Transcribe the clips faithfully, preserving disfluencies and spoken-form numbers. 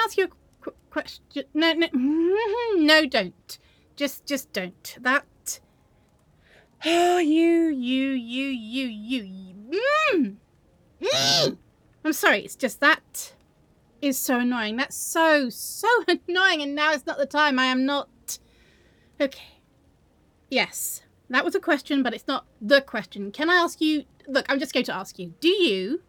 ask you a qu- question? No, no, no, don't. Just, just don't. That. Oh, you, you, you, you, you. you. Mm. Mm. I'm sorry. It's just that is so annoying. That's so, so annoying. And now it's not the time. I am not. Okay. Yes, that was a question, but it's not the question. Can I ask you? Look, I'm just going to ask you. Do you?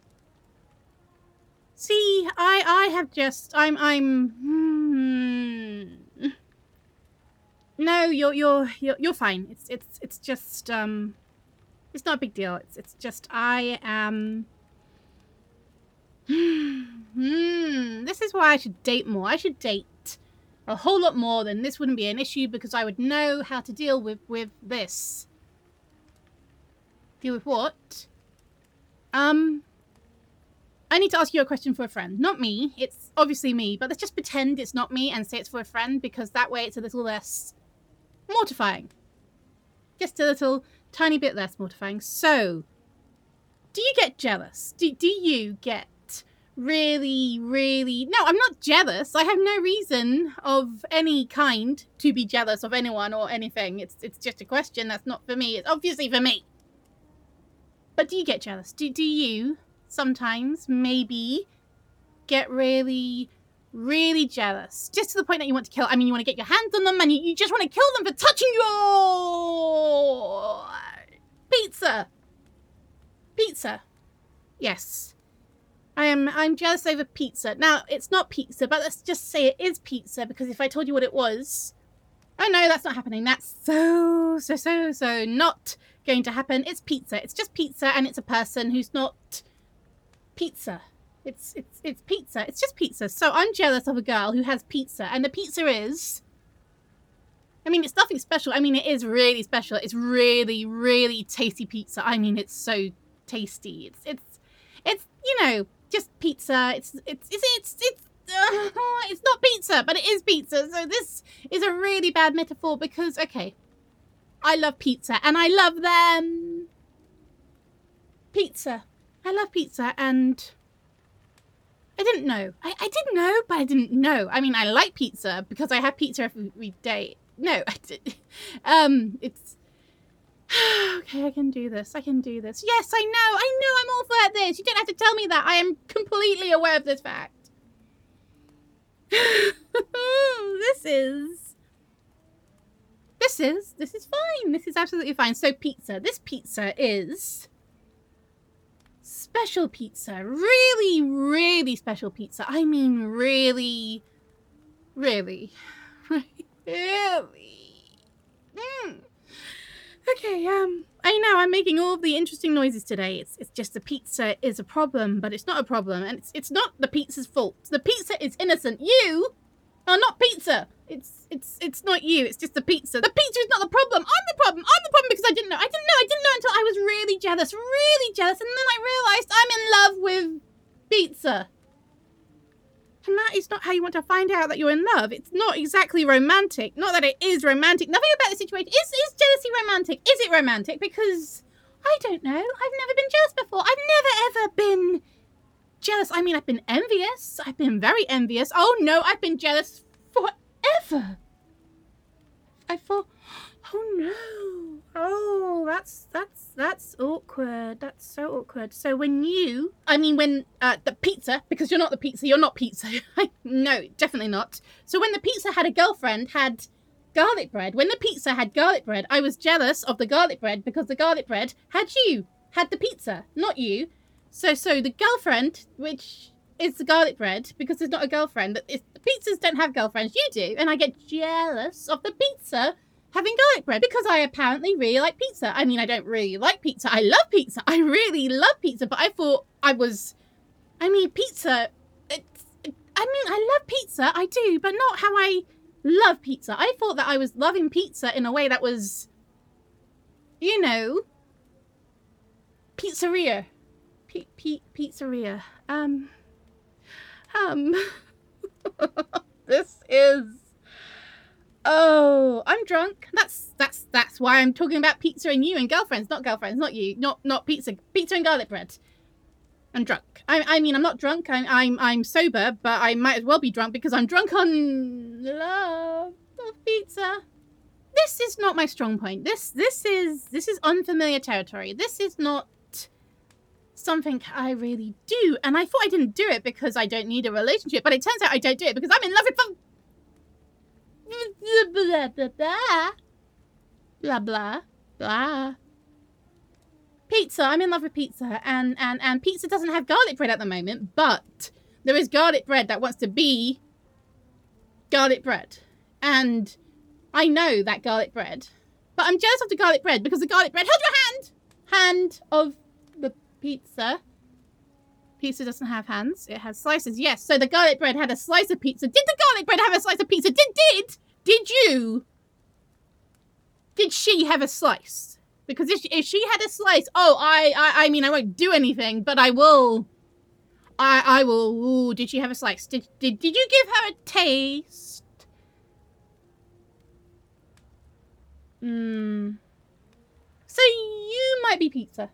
See, I, I have just, I'm, I'm, hmm. No, you're, you're, you're, you're fine. It's, it's, it's just, um, it's not a big deal. It's, it's just, I am, hmm, this is why I should date more. I should date a whole lot more, then this wouldn't be an issue because I would know how to deal with, with this. Deal with what? Um, I need to ask you a question for a friend. Not me. It's obviously me, but let's just pretend it's not me and say it's for a friend because that way it's a little less mortifying. Just a little tiny bit less mortifying. So, do you get jealous? Do, do you get really, really... No, I'm not jealous. I have no reason of any kind to be jealous of anyone or anything. It's, it's just a question that's not for me. It's obviously for me. But do you get jealous? Do, do you... sometimes maybe get really, really jealous. Just to the point that you want to kill. I mean, you want to get your hands on them and you, you just want to kill them for touching your pizza. Pizza. Yes. I am I'm jealous over pizza. Now, it's not pizza, but let's just say it is pizza because if I told you what it was... Oh no, that's not happening. That's so, so, so, so not going to happen. It's pizza. It's just pizza and it's a person who's not... Pizza. It's it's it's pizza. It's just pizza. So I'm jealous of a girl who has pizza, and the pizza is. I mean, it's nothing special. I mean, it is really special. It's really, really tasty pizza. I mean, it's so tasty. It's it's it's you know just pizza. It's it's it's it's it's uh, it's not pizza, but it is pizza. So this is a really bad metaphor because okay, I love pizza and I love them. Pizza. I love pizza and I didn't know. I, I didn't know, but I didn't know. I mean, I like pizza because I have pizza every day. No, I did. Um, it's... Okay, I can do this. I can do this. Yes, I know. I know I'm all for this. You don't have to tell me that. I am completely aware of this fact. This is... This is... This is fine. This is absolutely fine. So pizza. This pizza is... Special pizza. Really, really special pizza. I mean, really, really, really. Mm. Okay, um, I know I'm making all of the interesting noises today. It's it's just the pizza is a problem, but it's not a problem, and it's it's not the pizza's fault. The pizza is innocent. You are not pizza. It's it's it's not you. It's just the pizza. The pizza is not the problem. I'm the problem. I'm the problem because I didn't know. I didn't know. I didn't know until I was really jealous, really jealous, and then I realized I'm in love with pizza. And that is not how you want to find out that you're in love. It's not exactly romantic. Not that it is romantic. Nothing about the situation. Is is jealousy romantic? Is it romantic? Because I don't know. I've never been jealous before. I've never ever been jealous. I mean, I've been envious. I've been very envious. Oh no, I've been jealous forever. I thought, oh no. Oh, that's that's that's awkward. That's so awkward. So when you, I mean, when uh, the pizza, because you're not the pizza, you're not pizza. No, definitely not. So when the pizza had a girlfriend, had garlic bread. When the pizza had garlic bread, I was jealous of the garlic bread because the garlic bread had you, had the pizza, not you. So so the girlfriend, which is the garlic bread, because there's not a girlfriend. It's, pizzas don't have girlfriends. You do, and I get jealous of the pizza having garlic bread because I apparently really like pizza. I mean, I don't really like pizza. I love pizza. I really love pizza, but I thought I was, I mean, pizza, it's, it, I mean, I love pizza. I do, but not how I love pizza. I thought that I was loving pizza in a way that was, you know, pizzeria. P- P- pizzeria. Um, um, this is... Oh, I'm drunk. That's that's that's why I'm talking about pizza and you and girlfriends, not girlfriends, not you, not not pizza, pizza and garlic bread. I'm drunk. I, I mean, I'm not drunk. I'm, I'm, I'm sober, but I might as well be drunk because I'm drunk on love of pizza. This is not my strong point. This, this is, this is unfamiliar territory. This is not something I really do. And I thought I didn't do it because I don't need a relationship, but it turns out I don't do it because I'm in love with blah, blah, blah, blah, blah, blah. Pizza. I'm in love with pizza, and, and, and pizza doesn't have garlic bread at the moment, but there is garlic bread that wants to be garlic bread. And I know that garlic bread, but I'm jealous of the garlic bread because the garlic bread held your hand! Hand of the pizza. Pizza doesn't have hands. It has slices. Yes, so the garlic bread had a slice of pizza. Did the garlic bread have a slice of pizza? Did, did, did you? Did she have a slice? Because if she, if she had a slice, oh, I, I, I mean, I won't do anything, but I will, I, I will, ooh, did she have a slice? Did, did, did you give her a taste? Hmm. So you might be pizza.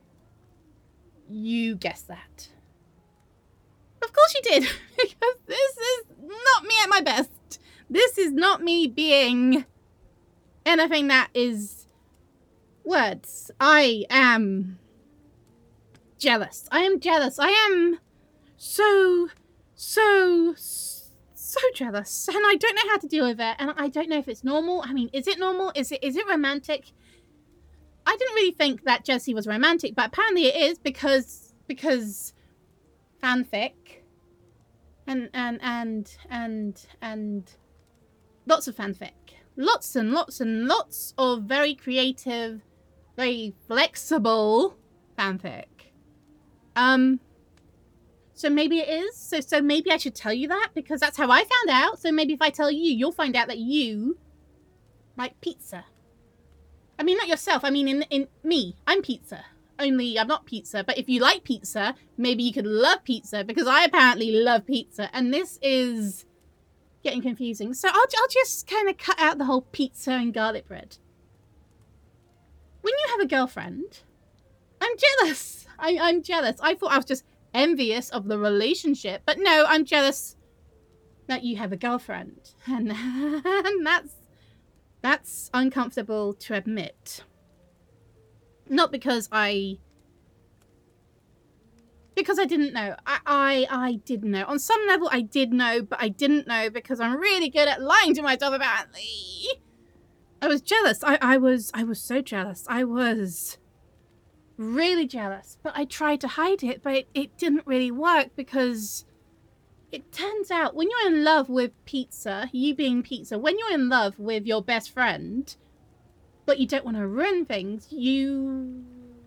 You guessed that. Of course you did, because this is not me at my best. This is not me being anything that is words. I am jealous. I am jealous. I am so, so, so jealous. And I don't know how to deal with it. And I don't know if it's normal. I mean, is it normal? Is it, is it romantic? I didn't really think that Jessie was romantic, but apparently it is because, because fanfic and, and, and, and, and lots of fanfic. Lots and lots and lots of very creative, very flexible fanfic. Um, so maybe it is. So, so maybe I should tell you that because that's how I found out. So maybe if I tell you, you'll find out that you like pizza. I mean, not yourself. I mean, in, in me, I'm pizza. Only I'm not pizza. But if you like pizza, maybe you could love pizza because I apparently love pizza. And this is getting confusing. So I'll, I'll just kind of cut out the whole pizza and garlic bread. When you have a girlfriend, I'm jealous. I, I'm jealous. I thought I was just envious of the relationship. But no, I'm jealous that you have a girlfriend. And, and that's, that's uncomfortable to admit. Not because I... Because I didn't know. I, I, I didn't know. On some level, I did know, but I didn't know because I'm really good at lying to myself, apparently. I was jealous. I, I was I was so jealous. I was really jealous. But I tried to hide it, but it, it didn't really work because it turns out when you're in love with pizza, you being pizza, when you're in love with your best friend, but you don't want to ruin things, you...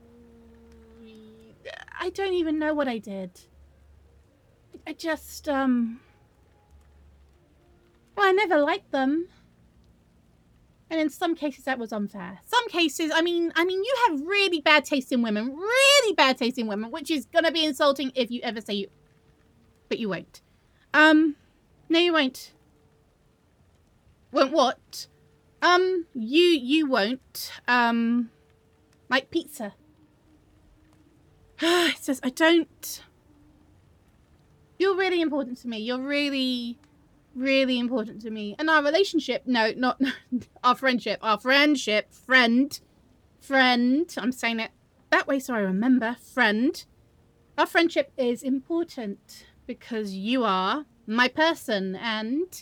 I don't even know what I did. I just, um... Well, I never liked them. And in some cases that was unfair. Some cases, I mean, I mean, you have really bad taste in women. Really bad taste in women, which is gonna be insulting if you ever say you... But you won't. Um, no you won't. Won't what? Um, you, you won't. Um, like pizza. It says, I don't... You're really important to me. You're really... really important to me. And our relationship, no, not our friendship, our friendship, friend, friend, I'm saying it that way so I remember, friend. Our friendship is important because you are my person and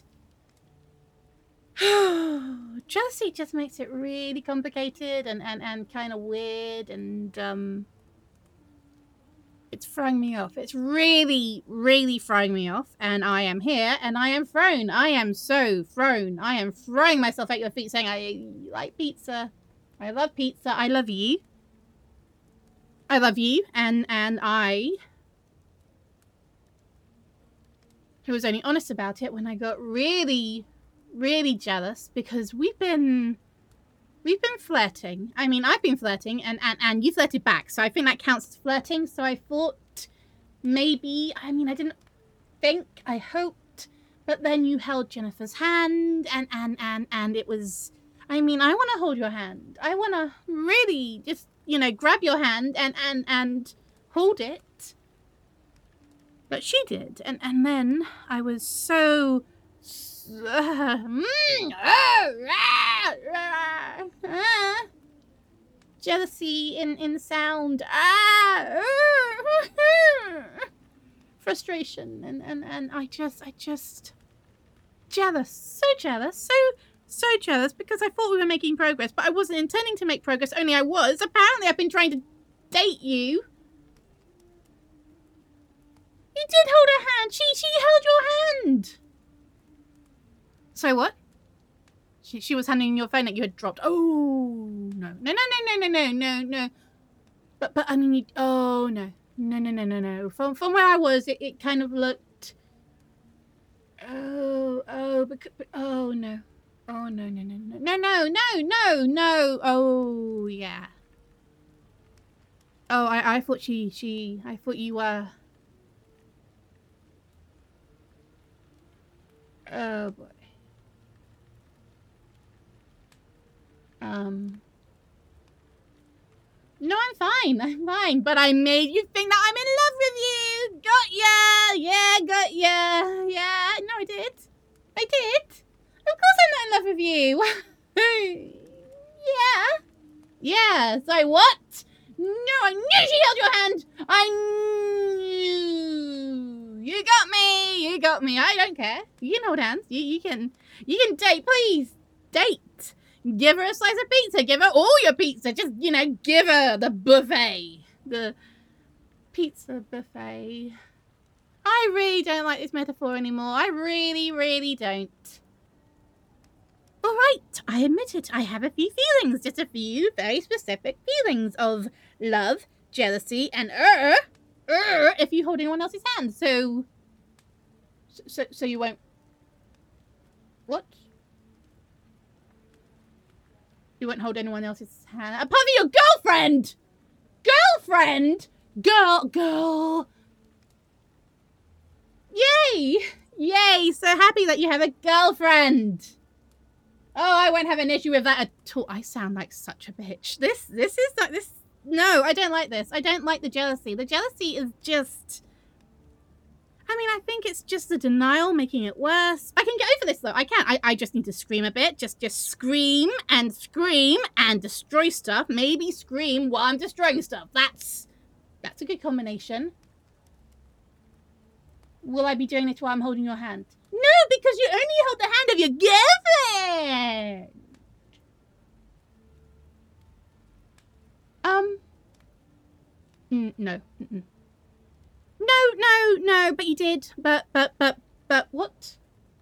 jealousy just makes it really complicated and, and, and kind of weird and um it's throwing me off. It's really, really throwing me off. And I am here and I am thrown. I am so thrown. I am throwing myself at your feet saying, I like pizza. I love pizza. I love you. I love you. And, and I was only honest about it when I got really, really jealous because we've been... We've been flirting. I mean, I've been flirting and, and, and you flirted back. So I think that counts as flirting. So I thought maybe, I mean, I didn't think, I hoped, but then you held Jennifer's hand and, and, and, and it was, I mean, I want to hold your hand. I want to really just, you know, grab your hand and, and, and hold it. But she did. And, and then I was so... Uh, mm, uh, uh, uh, jealousy in, in sound. Ah, uh, frustration. And, and, and I just, I just... Jealous. So jealous. So, so jealous because I thought we were making progress, but I wasn't intending to make progress, only I was. Apparently I've been trying to date you. You did hold her hand. She, she held your hand. So what? She, she was handing your phone that you had dropped. Oh, no. No, no, no, no, no, no, no, no. But, but, I mean, you, oh, no. No, no, no, no, no. From, from where I was, it, it kind of looked... Oh, oh, but, but, oh, no. Oh, no, no, no, no. No, no, no, no, no. Oh, yeah. Oh, I, I thought she, she, I thought you were... Oh, boy. Um... No, I'm fine. I'm fine. But I made you think that I'm in love with you. Got ya. Yeah, got ya. Yeah. No, I did. I did. Of course I'm not in love with you. Yeah. Yeah. So what? No, I knew she held your hand. I knew. You got me. You got me. I don't care. You can hold hands. You, you can, you can date. Please date. Give her a slice of pizza. Give her all your pizza. Just, you know, give her the buffet. The pizza buffet. I really don't like this metaphor anymore. I really, really don't. All right, I admit it. I have a few feelings. Just a few very specific feelings of love, jealousy, and er, er, if you hold anyone else's hand. So, so, so you won't... What? You won't hold anyone else's hand. Apart from your girlfriend! Girlfriend! Girl, girl. Yay! Yay! So happy that you have a girlfriend. Oh, I won't have an issue with that at all. I sound like such a bitch. This, this is like this. No, I don't like this. I don't like the jealousy. The jealousy is just... I mean, I think it's just the denial making it worse. I can get over this, though. I can. I, I just need to scream a bit. Just just scream and scream and destroy stuff. Maybe scream while I'm destroying stuff. That's that's a good combination. Will I be doing it while I'm holding your hand? No, because you only hold the hand of your girlfriend. Um. Mm, no. Mm-mm. No, no, no, but you did. But, but, but, but, what?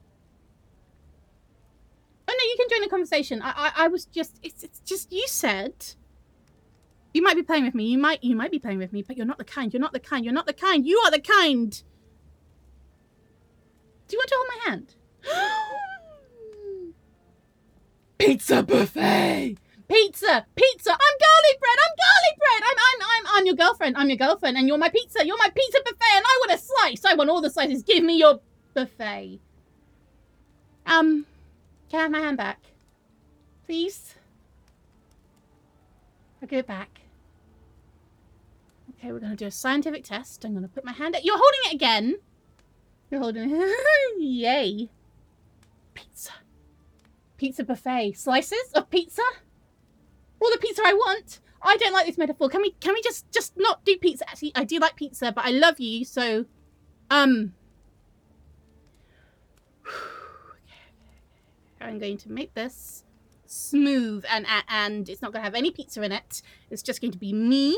Oh, no, you can join the conversation. I, I, I was just, it's, it's just, you said, you might be playing with me. You might, you might be playing with me, but you're not the kind. You're not the kind. You're not the kind. You are the kind. Do you want to hold my hand? Pizza buffet. Pizza, pizza. I'm garlic bread. I'm garlic bread. I'm, I'm, I'm, I'm your girlfriend. I'm your girlfriend, and you're my pizza. You're my pizza buffet, and I want a slice. I want all the slices. Give me your buffet. Um, can I have my hand back, please? I'll give it back. Okay, we're gonna do a scientific test. I'm gonna put my hand. At... You're holding it again. You're holding it. Yay. Pizza. Pizza buffet. Slices of pizza. All the pizza I want. I don't like this metaphor. Can we can we just just not do pizza? Actually, I do like pizza, but I love you, so um I'm going to make this smooth and and it's not going to have any pizza in it. It's just going to be me.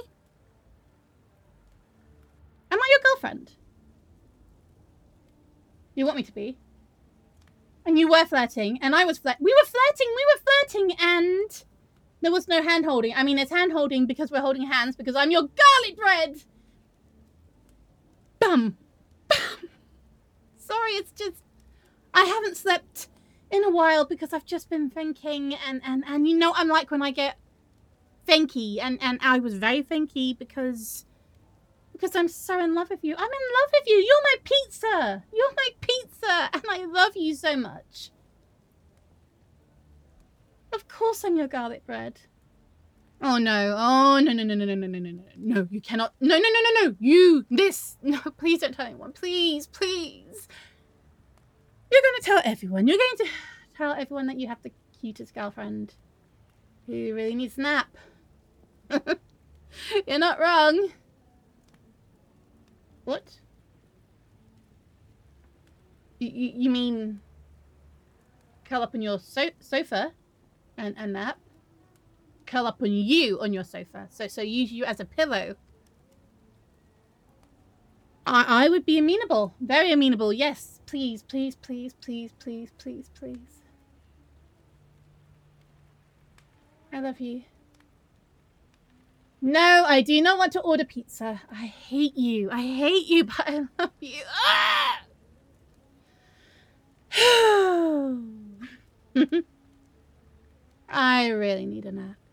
Am I your girlfriend? You want me to be? And you were flirting, and I was flirt. We were flirting. We were flirting, and there was no hand holding. I mean, it's hand holding because we're holding hands because I'm your garlic bread. Bum. Bum. Sorry, it's just... I haven't slept in a while because I've just been thinking and, and, and you know I'm like when I get thinky. And, and I was very thinky because... Because I'm so in love with you. I'm in love with you. You're my pizza. You're my pizza. And I love you so much. Of course I'm your garlic bread. Oh no, oh no, no, no, no, no, no, no, no, no, no, you cannot, no, no, no, no, no, you, this, no, please don't tell anyone, please, please. You're going to tell everyone, you're going to tell everyone that you have the cutest girlfriend who really needs a nap. You're not wrong. What? You, you, you mean curl up on your so sofa and, and nap? Curl up on you on your sofa. So so use you as a pillow. I I would be amenable. Very amenable. Yes. Please, please, please, please, please, please, please. I love you. No, I do not want to order pizza. I hate you. I hate you, but I love you. Ah! I really need a nap.